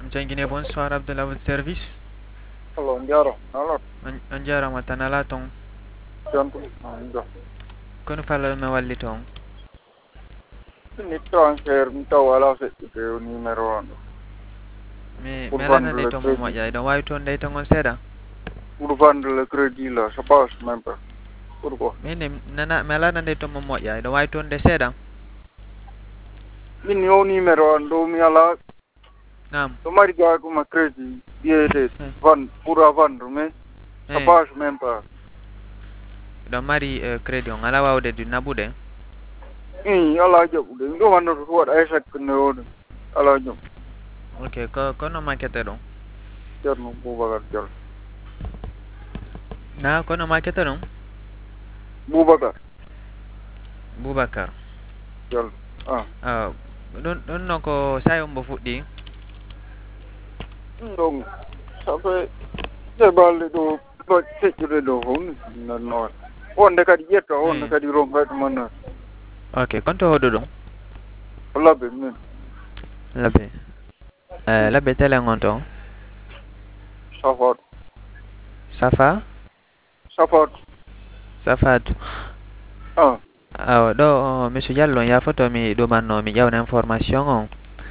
Guinée, bonsoir Abdallah, votre service. Hello, Njaro. Hello. Anjara matanala tong. Jantu. Anga. Kono fala me walli tong. Ini transfer minta wala se ke numero ando. Me Urban melana de de le to momo credit. ya do way ton de to ngon seda. Urban de le credit la. Sapas member. Urbo. Me ne nana melana de to momo ya do way ton de seda. Min yo numero ando mi ala. Nam. Tomari ga ko ma credit. Dia de van pura van me. Eh. Sapas member. Do mari credit on ala wawde du nabude. Ala jo de. Ndo wando ruwa Isaac no. Ala jo. Okay, kono makete do. Jarno Bubakar Jal. Na kono makete do. Bubakar Boubacar. Jal. Ah. Don no ko sayo mbo fuddi. Donc, ça fait des balles do secure do hon no on de kadi yetto on kadi rongat man Okay, konto hodo do. labe min Labe. Labe tele ngonto. safat Safa. safat Safat. ah Do monsieur Diallo ya foto mi do manno mi yawna information on.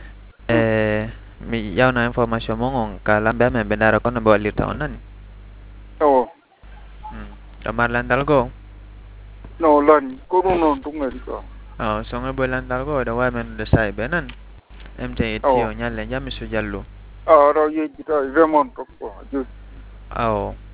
Mi yawna information mo on kala be men be dara kono be wallirta on nani. oh Do mar landal go. no lan ko non tungari ko So ngabo landal go do wa men de sai be nan. MT tio nyalle jam monsieur Diallo. ro yeji ta vraiment ko